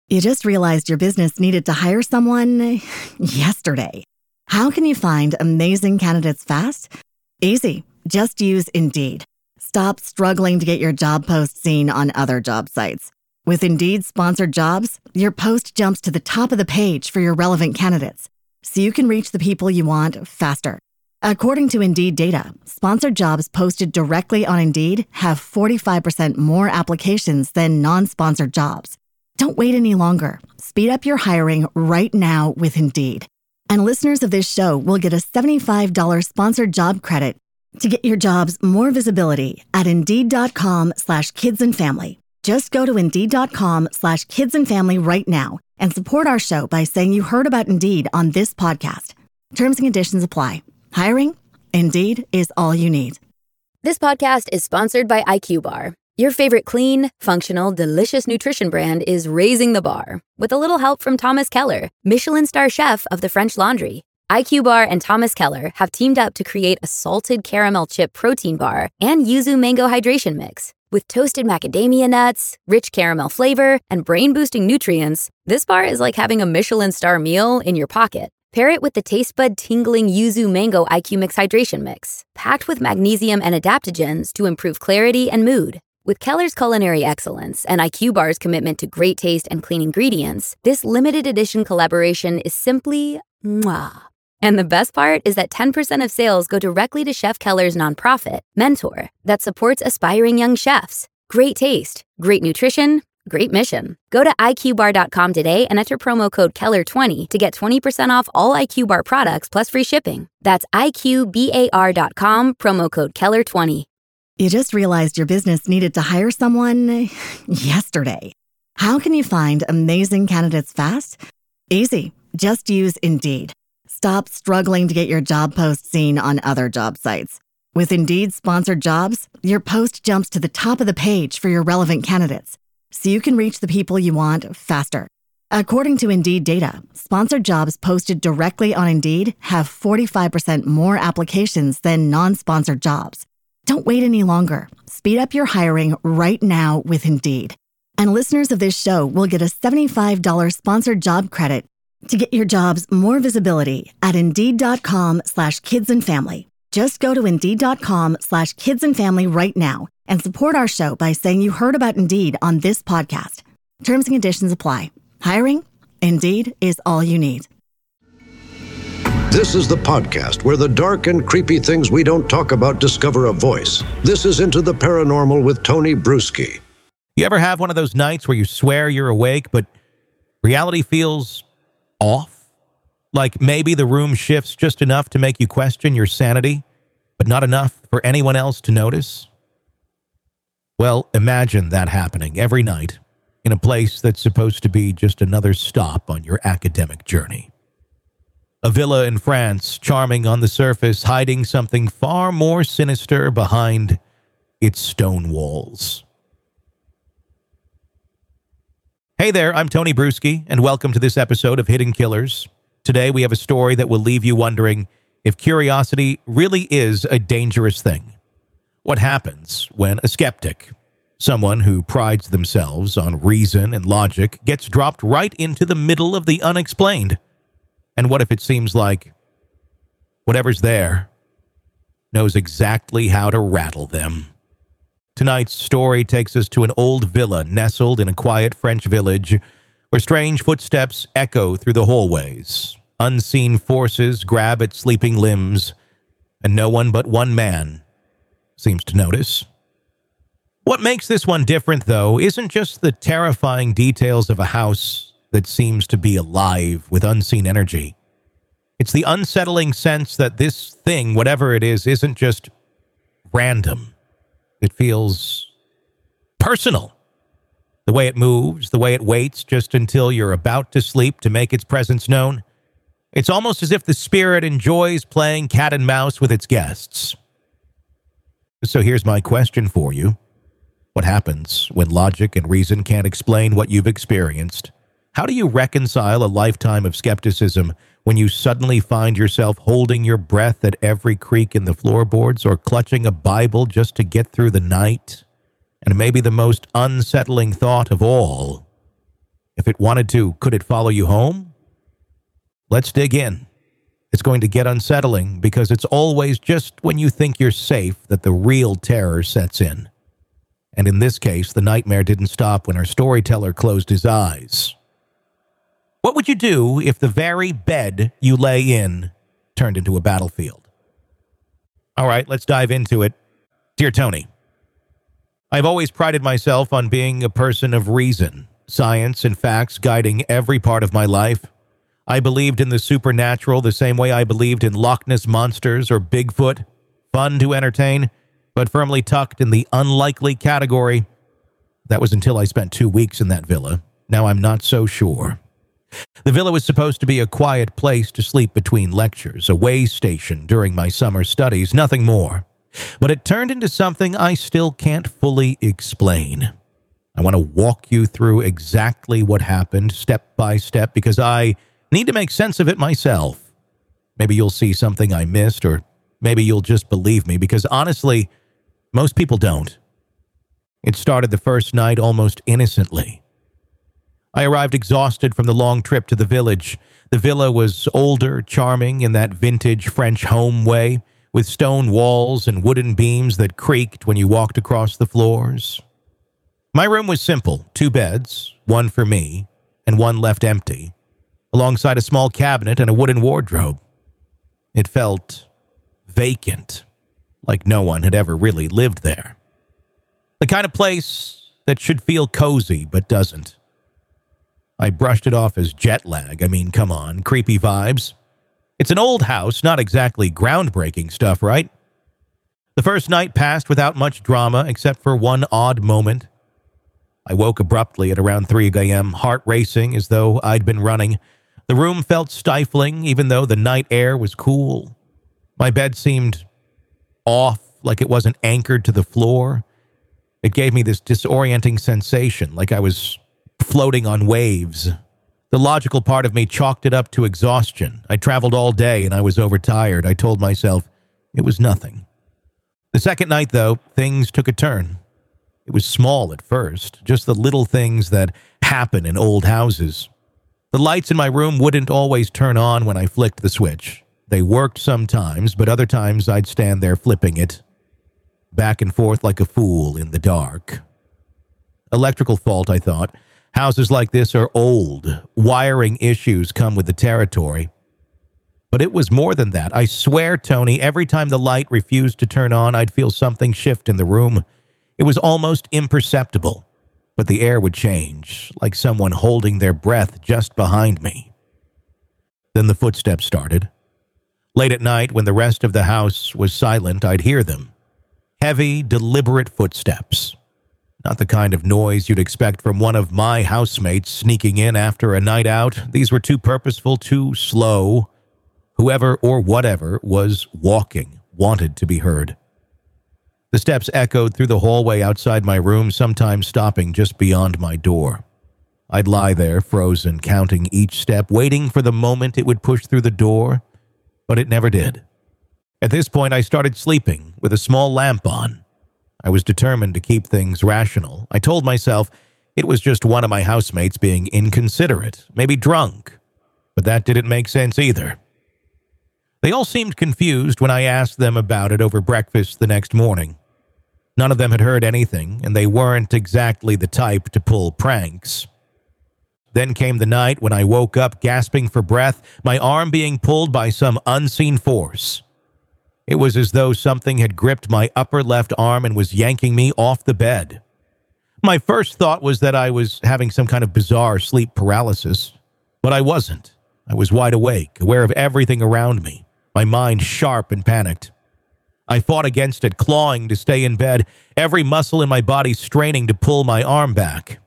You just realized your business needed to hire someone yesterday. How can you find amazing candidates fast? Easy. Just use Indeed. Stop struggling to get your job post seen on other job sites. With Indeed sponsored jobs, your post jumps to the top of the page for your relevant candidates, so you can reach the people you want faster. According to Indeed data, sponsored jobs posted directly on Indeed have 45% more applications than non-sponsored jobs. Don't wait any longer. Speed up your hiring right now with Indeed. And listeners of this show will get a $75 sponsored job credit to get your jobs more visibility at Indeed.com/kidsandfamily. Just go to Indeed.com/kidsandfamily right now and support our show by saying you heard about Indeed on this podcast. Terms and conditions apply. Hiring? Indeed is all you need. This podcast is sponsored by IQ Bar. Your favorite clean, functional, delicious nutrition brand is raising the bar with a little help from Thomas Keller, Michelin star chef of the French Laundry. IQ Bar and Thomas Keller have teamed up to create a salted caramel chip protein bar and yuzu mango hydration mix. With toasted macadamia nuts, rich caramel flavor, and brain-boosting nutrients, this bar is like having a Michelin star meal in your pocket. Pair it with the taste bud tingling yuzu mango IQ Mix hydration mix, packed with magnesium and adaptogens to improve clarity and mood. With Keller's culinary excellence and IQ Bar's commitment to great taste and clean ingredients, this limited edition collaboration is simply mwah. And the best part is that 10% of sales go directly to Chef Keller's nonprofit, Mentor, that supports aspiring young chefs. Great taste, great nutrition, great mission. Go to IQBar.com today and enter promo code Keller20 to get 20% off all IQ Bar products plus free shipping. That's IQBAR.com, promo code Keller20. You just realized your business needed to hire someone yesterday. How can you find amazing candidates fast? Easy. Just use Indeed. Stop struggling to get your job post seen on other job sites. With Indeed sponsored jobs, your post jumps to the top of the page for your relevant candidates, so you can reach the people you want faster. According to Indeed data, sponsored jobs posted directly on Indeed have 45% more applications than non-sponsored jobs. Don't wait any longer. Speed up your hiring right now with Indeed. And listeners of this show will get a $75 sponsored job credit to get your jobs more visibility at Indeed.com/kidsandfamily. Just go to Indeed.com/kidsandfamily right now and support our show by saying you heard about Indeed on this podcast. Terms and conditions apply. Hiring? Indeed is all you need. This is the podcast where the dark and creepy things we don't talk about discover a voice. This is Into the Paranormal with Tony Bruschi. You ever have one of those nights where you swear you're awake, but reality feels off? Like maybe the room shifts just enough to make you question your sanity, but not enough for anyone else to notice? Well, imagine that happening every night in a place that's supposed to be just another stop on your academic journey. A villa in France, charming on the surface, hiding something far more sinister behind its stone walls. Hey there, I'm Tony Bruschi, and welcome to this episode of Hidden Killers. Today we have a story that will leave you wondering if curiosity really is a dangerous thing. What happens when a skeptic, someone who prides themselves on reason and logic, gets dropped right into the middle of the unexplained? And what if it seems like whatever's there knows exactly how to rattle them? Tonight's story takes us to an old villa nestled in a quiet French village where strange footsteps echo through the hallways. Unseen forces grab at sleeping limbs, and no one but one man seems to notice. What makes this one different, though, isn't just the terrifying details of a house that seems to be alive with unseen energy. It's the unsettling sense that this thing, whatever it is, isn't just random. It feels personal. The way it moves, the way it waits just until you're about to sleep to make its presence known. It's almost as if the spirit enjoys playing cat and mouse with its guests. So here's my question for you. What happens when logic and reason can't explain what you've experienced? How do you reconcile a lifetime of skepticism when you suddenly find yourself holding your breath at every creak in the floorboards or clutching a Bible just to get through the night? And maybe the most unsettling thought of all, If it wanted to, could it follow you home? Let's dig in. It's going to get unsettling because it's always just when you think you're safe that the real terror sets in. And in this case, the nightmare didn't stop when our storyteller closed his eyes. What would you do if the very bed you lay in turned into a battlefield? All right, let's dive into it. Dear Tony, I've always prided myself on being a person of reason, science, and facts guiding every part of my life. I believed in the supernatural the same way I believed in Loch Ness monsters or Bigfoot, fun to entertain, but firmly tucked in the unlikely category. That was until I spent 2 weeks in that villa. Now I'm not so sure. The villa was supposed to be a quiet place to sleep between lectures, a way station during my summer studies, nothing more. But it turned into something I still can't fully explain. I want to walk you through exactly what happened, step by step, because I need to make sense of it myself. Maybe you'll see something I missed, or maybe you'll just believe me, because honestly, most people don't. It started the first night almost innocently. I arrived exhausted from the long trip to the village. The villa was older, charming in that vintage French home way, with stone walls and wooden beams that creaked when you walked across the floors. My room was simple, 2 beds, one for me, and one left empty, alongside a small cabinet and a wooden wardrobe. It felt vacant, like no one had ever really lived there. The kind of place that should feel cozy but doesn't. I brushed it off as jet lag. I mean, come on, creepy vibes. It's an old house, not exactly groundbreaking stuff, right? The first night passed without much drama, except for one odd moment. I woke abruptly at around 3 a.m., heart racing as though I'd been running. The room felt stifling, even though the night air was cool. My bed seemed off, like it wasn't anchored to the floor. It gave me this disorienting sensation, like I was floating on waves. The logical part of me chalked it up to exhaustion. I traveled all day and I was overtired. I told myself it was nothing. The second night, though, things took a turn. It was small at first, just the little things that happen in old houses. The lights in my room wouldn't always turn on when I flicked the switch. They worked sometimes, but other times I'd stand there flipping it, back and forth like a fool in the dark. Electrical fault, I thought. Houses like this are old. Wiring issues come with the territory. But it was more than that. I swear, Tony, every time the light refused to turn on, I'd feel something shift in the room. It was almost imperceptible, but the air would change, like someone holding their breath just behind me. Then the footsteps started. Late at night, when the rest of the house was silent, I'd hear them. Heavy, deliberate footsteps. Not the kind of noise you'd expect from one of my housemates sneaking in after a night out. These were too purposeful, too slow. Whoever or whatever was walking wanted to be heard. The steps echoed through the hallway outside my room, sometimes stopping just beyond my door. I'd lie there, frozen, counting each step, waiting for the moment it would push through the door, but it never did. At this point, I started sleeping with a small lamp on. I was determined to keep things rational. I told myself it was just one of my housemates being inconsiderate, maybe drunk, but that didn't make sense either. They all seemed confused when I asked them about it over breakfast the next morning. None of them had heard anything, and they weren't exactly the type to pull pranks. Then came the night when I woke up gasping for breath, my arm being pulled by some unseen force. It was as though something had gripped my upper left arm and was yanking me off the bed. My first thought was that I was having some kind of bizarre sleep paralysis, but I wasn't. I was wide awake, aware of everything around me, my mind sharp and panicked. I fought against it, clawing to stay in bed, every muscle in my body straining to pull my arm back.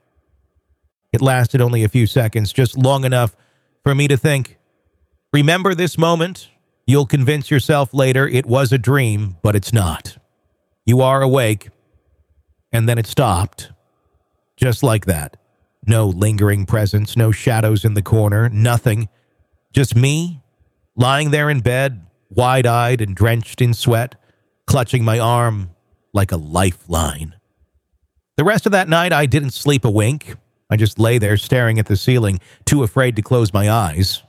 It lasted only a few seconds, just long enough for me to think, remember this moment? You'll convince yourself later it was a dream, but it's not. You are awake. And then it stopped. Just like that. No lingering presence, no shadows in the corner, nothing. Just me, lying there in bed, wide-eyed and drenched in sweat, clutching my arm like a lifeline. The rest of that night, I didn't sleep a wink. I just lay there staring at the ceiling, too afraid to close my eyes.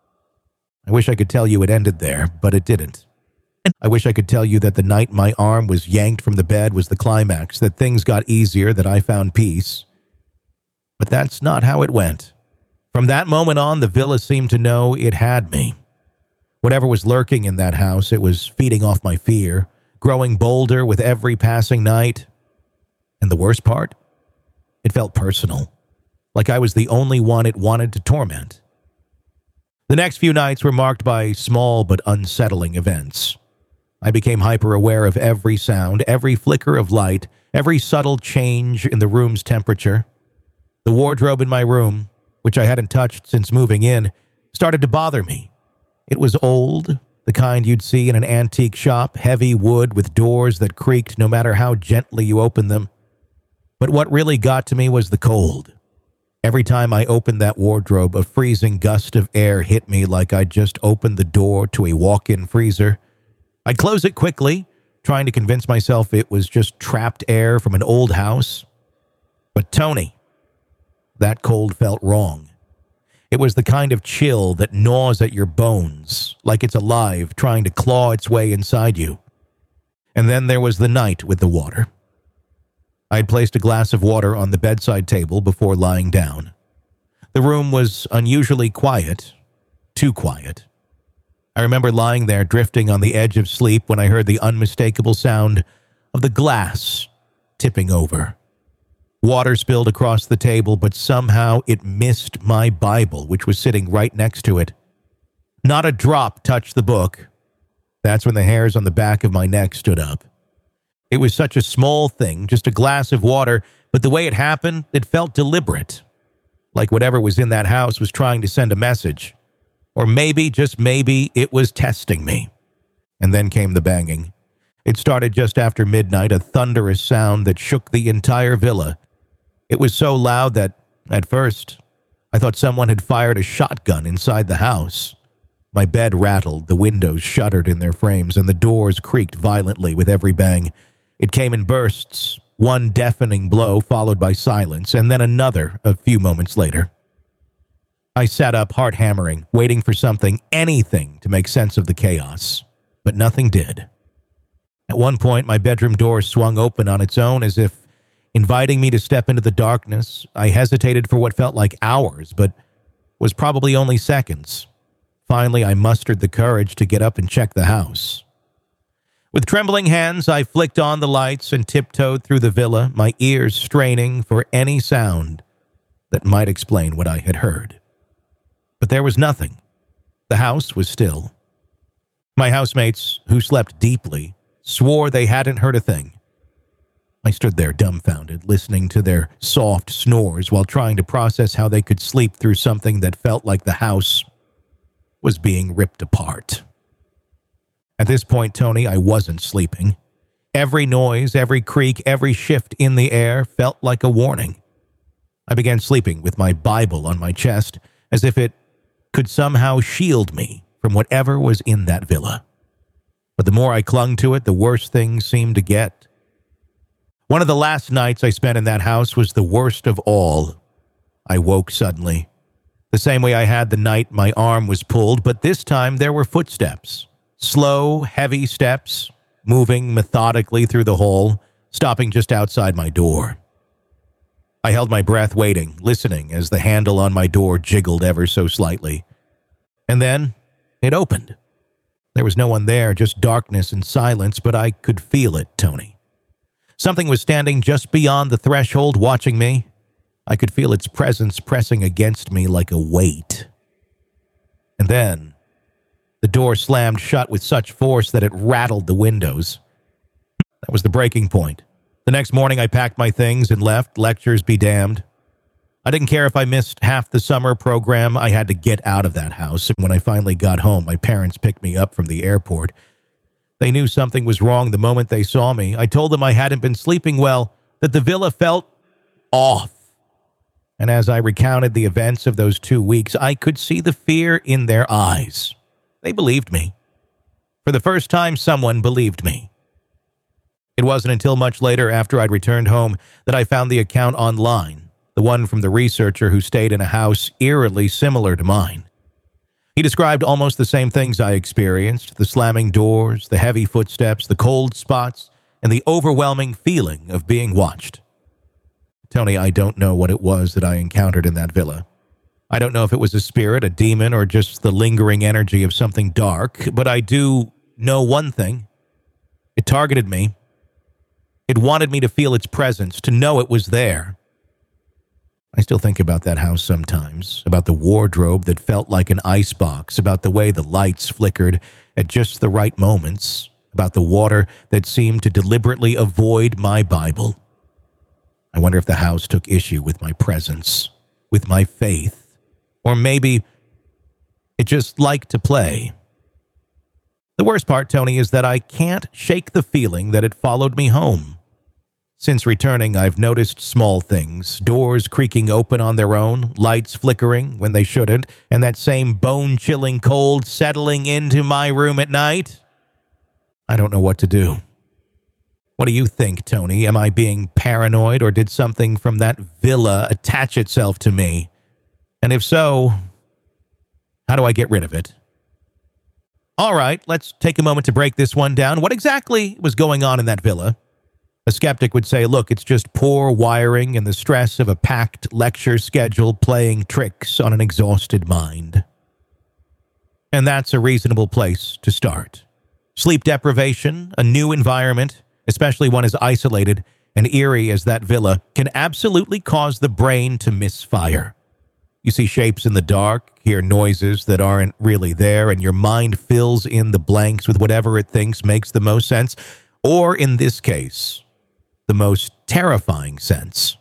I wish I could tell you it ended there, but it didn't. I wish I could tell you that the night my arm was yanked from the bed was the climax, that things got easier, that I found peace. But that's not how it went. From that moment on, the villa seemed to know it had me. Whatever was lurking in that house, it was feeding off my fear, growing bolder with every passing night. And the worst part? It felt personal, like I was the only one it wanted to torment. The next few nights were marked by small but unsettling events. I became hyper-aware of every sound, every flicker of light, every subtle change in the room's temperature. The wardrobe in my room, which I hadn't touched since moving in, started to bother me. It was old, the kind you'd see in an antique shop, heavy wood with doors that creaked no matter how gently you opened them. But what really got to me was the cold. Every time I opened that wardrobe, a freezing gust of air hit me like I'd just opened the door to a walk-in freezer. I'd close it quickly, trying to convince myself it was just trapped air from an old house. But Tony, that cold felt wrong. It was the kind of chill that gnaws at your bones, like it's alive, trying to claw its way inside you. And then there was the night with the water. I had placed a glass of water on the bedside table before lying down. The room was unusually quiet, too quiet. I remember lying there drifting on the edge of sleep when I heard the unmistakable sound of the glass tipping over. Water spilled across the table, but somehow it missed my Bible, which was sitting right next to it. Not a drop touched the book. That's when the hairs on the back of my neck stood up. It was such a small thing, just a glass of water, but the way it happened, it felt deliberate. Like whatever was in that house was trying to send a message. Or maybe, just maybe, it was testing me. And then came the banging. It started just after midnight, a thunderous sound that shook the entire villa. It was so loud that, at first, I thought someone had fired a shotgun inside the house. My bed rattled, the windows shuddered in their frames, and the doors creaked violently with every bang. It came in bursts, one deafening blow followed by silence, and then another a few moments later. I sat up, heart hammering, waiting for something, anything, to make sense of the chaos. But nothing did. At one point, my bedroom door swung open on its own as if inviting me to step into the darkness. I hesitated for what felt like hours, but was probably only seconds. Finally, I mustered the courage to get up and check the house. With trembling hands, I flicked on the lights and tiptoed through the villa, my ears straining for any sound that might explain what I had heard. But there was nothing. The house was still. My housemates, who slept deeply, swore they hadn't heard a thing. I stood there dumbfounded, listening to their soft snores while trying to process how they could sleep through something that felt like the house was being ripped apart. At this point, Tony, I wasn't sleeping. Every noise, every creak, every shift in the air felt like a warning. I began sleeping with my Bible on my chest, as if it could somehow shield me from whatever was in that villa. But the more I clung to it, the worse things seemed to get. One of the last nights I spent in that house was the worst of all. I woke suddenly, the same way I had the night my arm was pulled, but this time there were footsteps. Slow, heavy steps, moving methodically through the hall, stopping just outside my door. I held my breath waiting, listening as the handle on my door jiggled ever so slightly. And then it opened. There was no one there, just darkness and silence, but I could feel it, Tony. Something was standing just beyond the threshold watching me. I could feel its presence pressing against me like a weight. And then the door slammed shut with such force that it rattled the windows. That was the breaking point. The next morning I packed my things and left, lectures be damned. I didn't care if I missed half the summer program. I had to get out of that house, and when I finally got home, my parents picked me up from the airport. They knew something was wrong the moment they saw me. I told them I hadn't been sleeping well, that the villa felt off. And as I recounted the events of those 2 weeks, I could see the fear in their eyes. They believed me. For the first time, someone believed me. It wasn't until much later, after I'd returned home, that I found the account online. The the one from the researcher who stayed in a house eerily similar to mine. He described almost the same things I experienced: the slamming doors, the heavy footsteps, the cold spots, and the overwhelming feeling of being watched. Tony, I don't know what it was that I encountered in that villa. I don't know if it was a spirit, a demon, or just the lingering energy of something dark, but I do know one thing. It targeted me. It wanted me to feel its presence, to know it was there. I still think about that house sometimes, about the wardrobe that felt like an icebox, about the way the lights flickered at just the right moments, about the water that seemed to deliberately avoid my Bible. I wonder if the house took issue with my presence, with my faith, or maybe it just liked to play. The worst part, Tony, is that I can't shake the feeling that it followed me home. Since returning, I've noticed small things: doors creaking open on their own, lights flickering when they shouldn't, and that same bone-chilling cold settling into my room at night. I don't know what to do. What do you think, Tony? Am I being paranoid, or did something from that villa attach itself to me? And if so, how do I get rid of it? All right, let's take a moment to break this one down. What exactly was going on in that villa? A skeptic would say, look, it's just poor wiring and the stress of a packed lecture schedule playing tricks on an exhausted mind. And that's a reasonable place to start. Sleep deprivation, a new environment, especially one as isolated and eerie as that villa, can absolutely cause the brain to misfire. You see shapes in the dark, hear noises that aren't really there, and your mind fills in the blanks with whatever it thinks makes the most sense, or in this case, the most terrifying sense.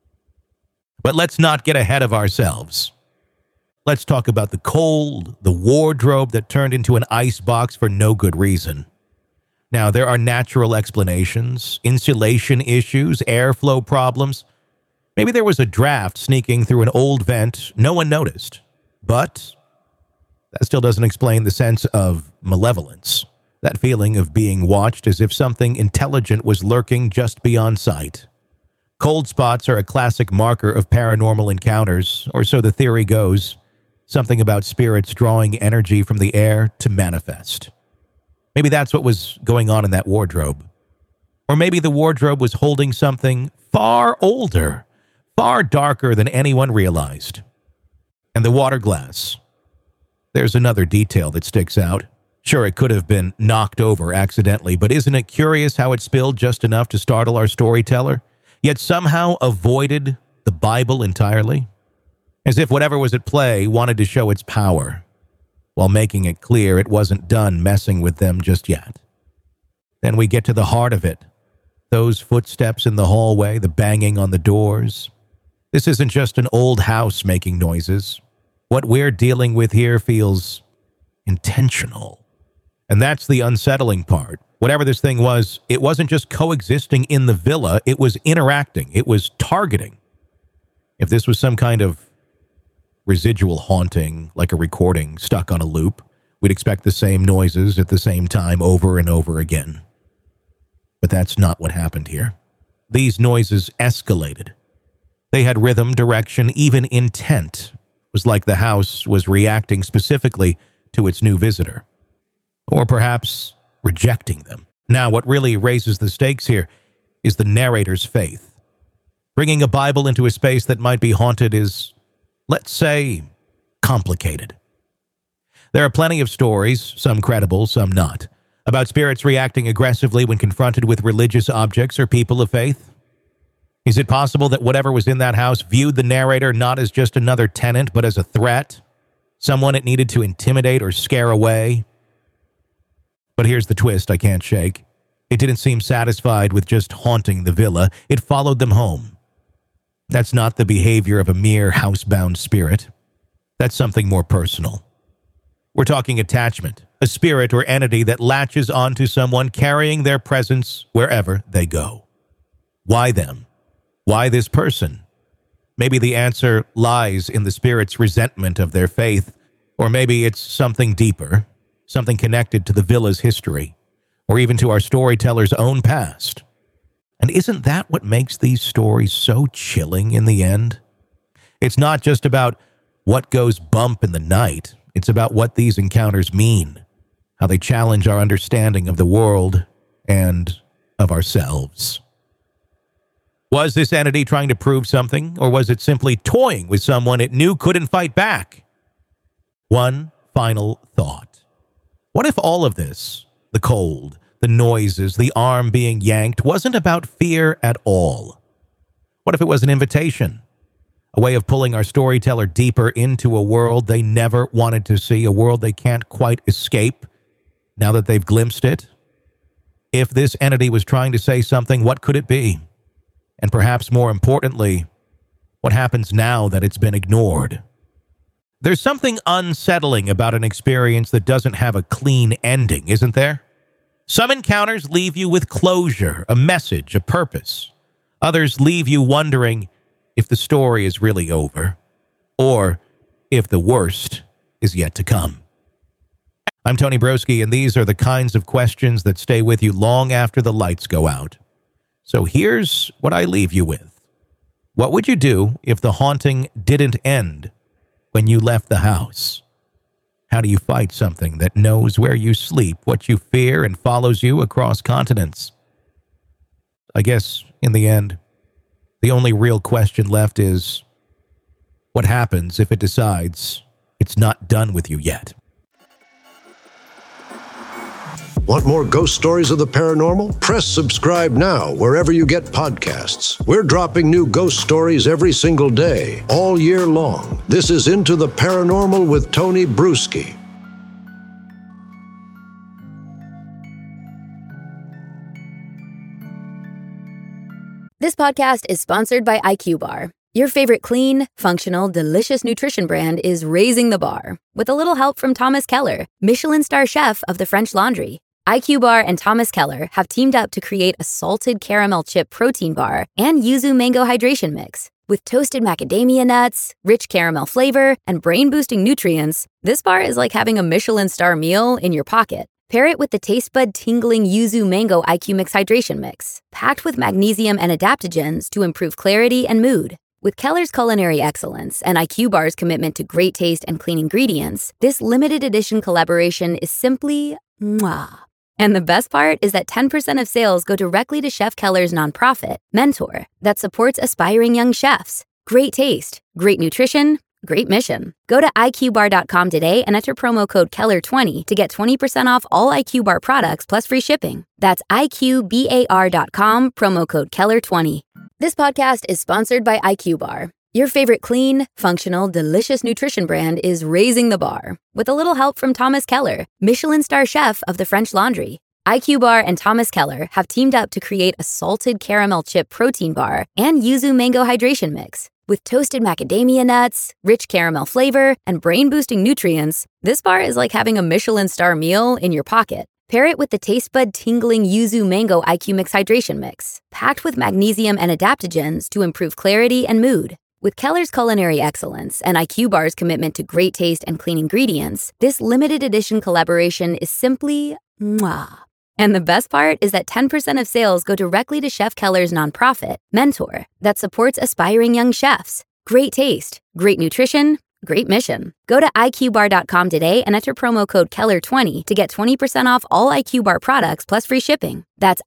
But let's not get ahead of ourselves. Let's talk about the cold, the wardrobe that turned into an icebox for no good reason. Now, there are natural explanations: insulation issues, airflow problems. Maybe there was a draft sneaking through an old vent no one noticed. But that still doesn't explain the sense of malevolence, that feeling of being watched as if something intelligent was lurking just beyond sight. Cold spots are a classic marker of paranormal encounters, or so the theory goes. Something about spirits drawing energy from the air to manifest. Maybe that's what was going on in that wardrobe. Or maybe the wardrobe was holding something far older, far darker than anyone realized. And the water glass. There's another detail that sticks out. Sure, it could have been knocked over accidentally, but isn't it curious how it spilled just enough to startle our storyteller, yet somehow avoided the Bible entirely? As if whatever was at play wanted to show its power, while making it clear it wasn't done messing with them just yet. Then we get to the heart of it. Those footsteps in the hallway, the banging on the doors. This isn't just an old house making noises. What we're dealing with here feels intentional. And that's the unsettling part. Whatever this thing was, it wasn't just coexisting in the villa, it was interacting, it was targeting. If this was some kind of residual haunting, like a recording stuck on a loop, we'd expect the same noises at the same time over and over again. But that's not what happened here. These noises escalated. They had rhythm, direction, even intent. It was like the house was reacting specifically to its new visitor. Or perhaps rejecting them. Now, what really raises the stakes here is the narrator's faith. Bringing a Bible into a space that might be haunted is, let's say, complicated. There are plenty of stories, some credible, some not, about spirits reacting aggressively when confronted with religious objects or people of faith. Is it possible that whatever was in that house viewed the narrator not as just another tenant, but as a threat? Someone it needed to intimidate or scare away? But here's the twist I can't shake. It didn't seem satisfied with just haunting the villa. It followed them home. That's not the behavior of a mere housebound spirit. That's something more personal. We're talking attachment, a spirit or entity that latches onto someone, carrying their presence wherever they go. Why them? Why this person? Maybe the answer lies in the spirit's resentment of their faith, or maybe it's something deeper, something connected to the villa's history, or even to our storyteller's own past. And isn't that what makes these stories so chilling in the end? It's not just about what goes bump in the night. It's about what these encounters mean, how they challenge our understanding of the world and of ourselves. Was this entity trying to prove something, or was it simply toying with someone it knew couldn't fight back? One final thought. What if all of this, the cold, the noises, the arm being yanked, wasn't about fear at all? What if it was an invitation? A way of pulling our storyteller deeper into a world they never wanted to see, a world they can't quite escape now that they've glimpsed it? If this entity was trying to say something, what could it be? And perhaps more importantly, what happens now that it's been ignored? There's something unsettling about an experience that doesn't have a clean ending, isn't there? Some encounters leave you with closure, a message, a purpose. Others leave you wondering if the story is really over, or if the worst is yet to come. I'm Tony Broski, and these are the kinds of questions that stay with you long after the lights go out. So here's what I leave you with. What would you do if the haunting didn't end when you left the house? How do you fight something that knows where you sleep, what you fear, and follows you across continents? I guess, in the end, the only real question left is, what happens if it decides it's not done with you yet? Want more ghost stories of the paranormal? Press subscribe now wherever you get podcasts. We're dropping new ghost stories every single day, all year long. This is Into the Paranormal with Tony Broski. This podcast is sponsored by IQ Bar. Your favorite clean, functional, delicious nutrition brand is raising the bar with a little help from Thomas Keller, Michelin star chef of the French Laundry. IQ Bar and Thomas Keller have teamed up to create a salted caramel chip protein bar and yuzu mango hydration mix. With toasted macadamia nuts, rich caramel flavor, and brain-boosting nutrients, this bar is like having a Michelin star meal in your pocket. Pair it with the taste bud tingling yuzu mango IQ Mix hydration mix, packed with magnesium and adaptogens to improve clarity and mood. With Keller's culinary excellence and IQ Bar's commitment to great taste and clean ingredients, this limited edition collaboration is simply mwah. And the best part is that 10% of sales go directly to Chef Keller's nonprofit, Mentor, that supports aspiring young chefs. Great taste, great nutrition, great mission. Go to IQBar.com today and enter promo code KELLER20 to get 20% off all IQ Bar products plus free shipping. That's IQBAR.com, promo code KELLER20. This podcast is sponsored by IQ Bar. Your favorite clean, functional, delicious nutrition brand is raising the bar with a little help from Thomas Keller, Michelin star chef of the French Laundry. IQ Bar and Thomas Keller have teamed up to create a salted caramel chip protein bar and yuzu mango hydration mix. With toasted macadamia nuts, rich caramel flavor, and brain-boosting nutrients, this bar is like having a Michelin star meal in your pocket. Pair it with the taste bud tingling yuzu mango IQ Mix hydration mix, packed with magnesium and adaptogens to improve clarity and mood. With Keller's culinary excellence and IQ Bar's commitment to great taste and clean ingredients, this limited edition collaboration is simply mwah. And the best part is that 10% of sales go directly to Chef Keller's nonprofit, Mentor, that supports aspiring young chefs. Great taste, great nutrition, great mission. Go to IQBar.com today and enter promo code KELLER20 to get 20% off all IQ Bar products plus free shipping. That's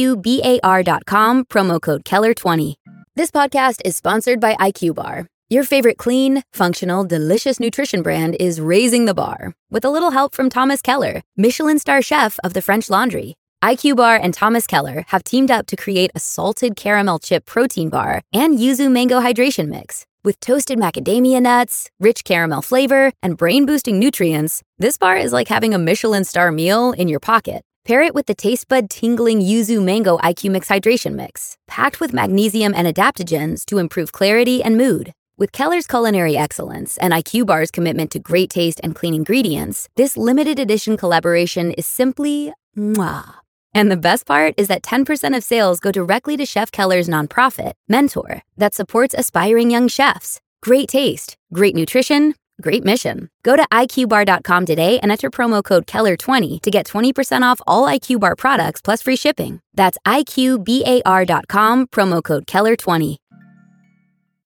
IQBAR.com, promo code KELLER20. This podcast is sponsored by IQ Bar. Your favorite clean, functional, delicious nutrition brand is raising the bar with a little help from Thomas Keller, Michelin star chef of the French Laundry. IQ Bar and Thomas Keller have teamed up to create a salted caramel chip protein bar and yuzu mango hydration mix. With toasted macadamia nuts, rich caramel flavor, and brain-boosting nutrients, this bar is like having a Michelin star meal in your pocket. Pair it with the taste bud tingling yuzu mango IQ Mix hydration mix, packed with magnesium and adaptogens to improve clarity and mood. With Keller's culinary excellence and IQ Bar's commitment to great taste and clean ingredients, this limited edition collaboration is simply mwah. And the best part is that 10% of sales go directly to Chef Keller's nonprofit, Mentor, that supports aspiring young chefs. Great taste, great nutrition, great mission. Go to IQBar.com today and enter promo code KELLER20 to get 20% off all IQ Bar products plus free shipping. That's IQBAR.com, promo code KELLER20.